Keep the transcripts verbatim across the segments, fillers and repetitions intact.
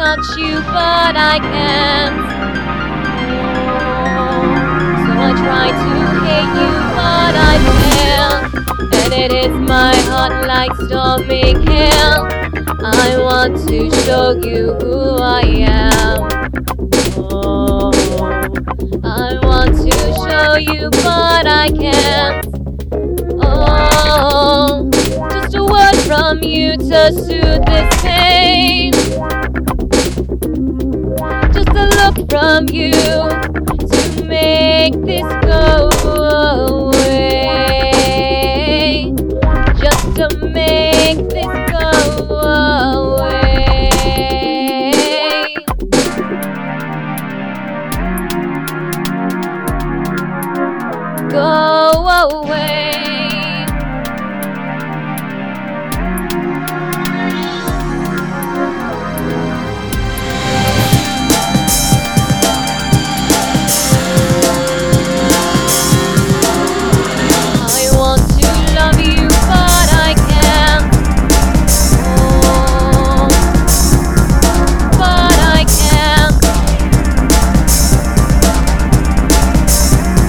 touch you, but I can't. So I try to hate you, but I can't. And it hits my heart like stormy hell. I want to show you who I am. Oh, I want to show you, but I can't. Oh, just a word from you to soothe this pain. Just a look from you to make this go away. Just to make this go away. Go away.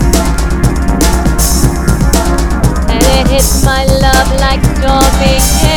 Hits my love like stormy hail.